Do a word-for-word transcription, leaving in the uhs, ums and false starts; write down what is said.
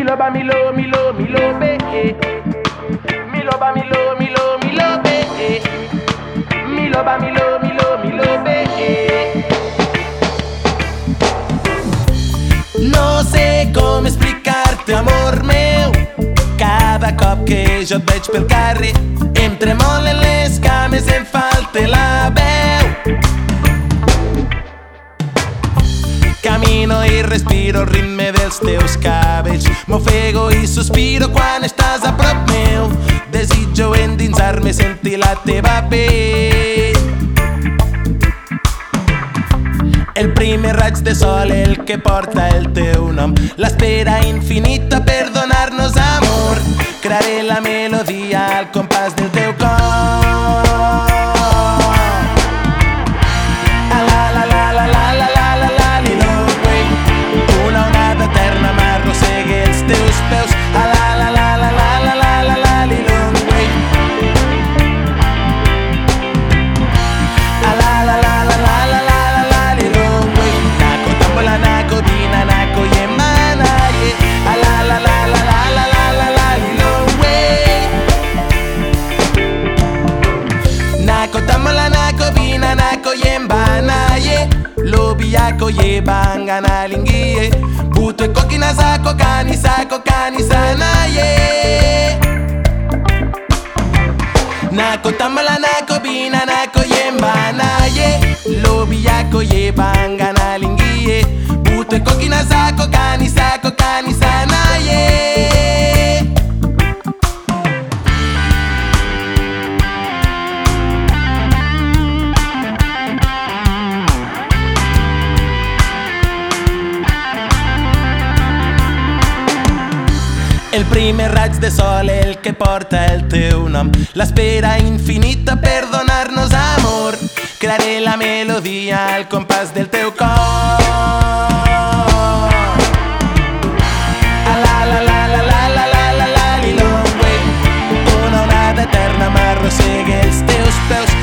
Miloba, milo, milo, milo, be. Miloba, milo, milo, milo, be. Miloba, milo, milo, milo, be. No sé com explicar-te, amor meu. Cada cop que jo et veig pel carrer em tremolen les cames, em falta la veu. Camino i respiro el ritme dels teus cabells, m'ofego i sospiro quan estàs a prop meu. Desitjo endinsar-me, sentir la teva pell. El primer raig de sol, el que porta el teu nom, l'espera infinita per donar-nos amor. Crearé la melodia al compàs del teu cor. A la la la la la la la la la li lo wey. Una onada eterna m'arrossega els teus peus. A la la la la la la la la la li lo wey. A la la la la la la la la la li lo wey. Nako tambola nako dina nako yemana ye. A la la la la la la la la la li lo wey. Nako tambola nako bina nako yembana ye. Lobi yako ye bangana lingiye. Butwe kokina zako kanisa ko kanisa na ye. Nako tamala nako bina nako yembana ye. Lobi yako ye bangana lingiye. Butwe kokina zako kanisa ko kanisa na ye. El primer raig de sol, el que porta el teu nom, l'espera infinita per donar-nos amor. Crearé la melodia al compàs del teu cor. A la la la la la la la la la li lo wey. Una onada eterna m'arrossega els teus peus.